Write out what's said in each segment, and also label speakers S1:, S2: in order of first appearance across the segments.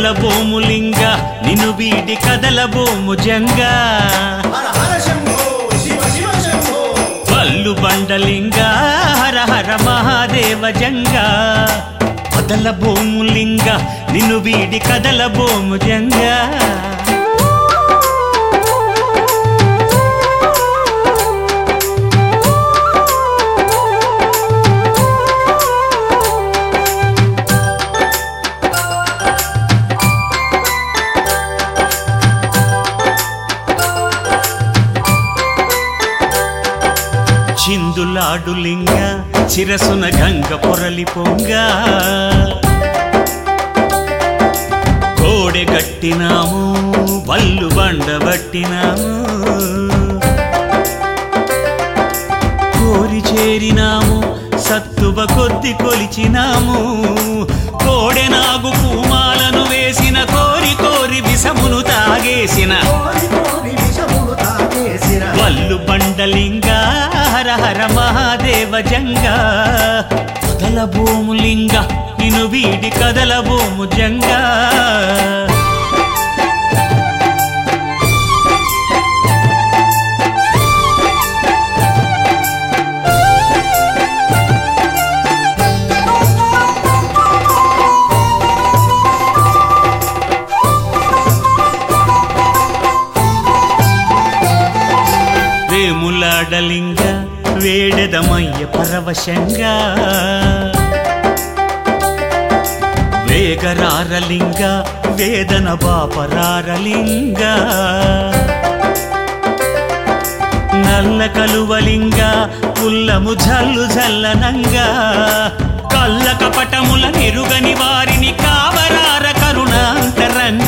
S1: కదలబోము లింగ నిన్ను వీడి కదలబోము జంగ వల్లు బండలింగ హర హర మహాదేవ జంగ కదలబోము లింగ నిన్ను వీడి కదలబోము జంగ చిందులాడు లింగ చిరసున గంగ పొరలి పొంగ కోడె గట్టినాము వల్లు బండ బట్టినాము కోరి చేరినాము సత్తువ కొద్ది కొలిచినాము కోడె నాగు పూమాలను వేసిన కోరి కోరి విషమును తాగేసిన వల్లు బండలింగ హర హర మహాదేవ జంగ కదలబోము లింగ నిన్ను వీడి కదలబోము జంగ వేములాడలింగ వేడెదమయ్య పరవశంగా వేగరారలింగ వేదన బాపరారలింగ నల్ల కలువలింగ పుల్లము జల్లు జల్లనంగా కళ్ళ కపటముల నిరుగని వారిని కావరార కరుణాంతరంగ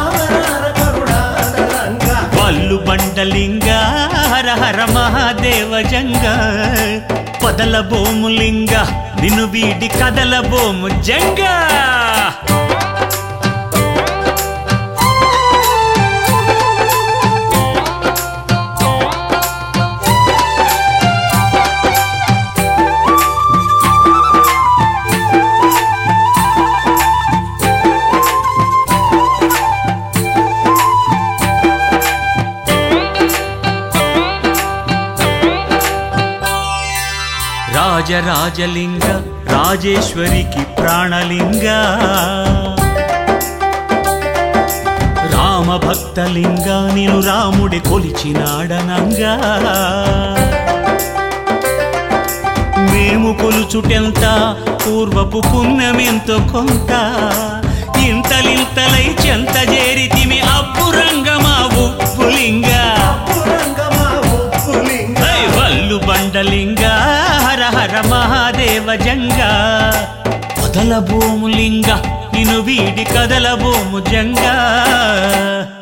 S1: వల్లు బండలింగ హర హర మహాదేవ జంగ కదలబోము లింగ నిన్ను వీడి కదలబోము జంగ రాజరాజలింగ రాజేశ్వరికి ప్రాణలింగ రామభక్తలింగ నిను రాముడి కొలిచినాడనంగా మేము కొలుచుటెంత పూర్వపు పుణ్యమెంతో కొంత ఇంతలింతలై చెంత చేరితిమి అబ్బురంగమా ఉప్పులింగ వల్లు బండలింగ హర హర మహాదేవ జంగ కదలబోము లింగ నిన్ను వీడి కదలబోము జంగ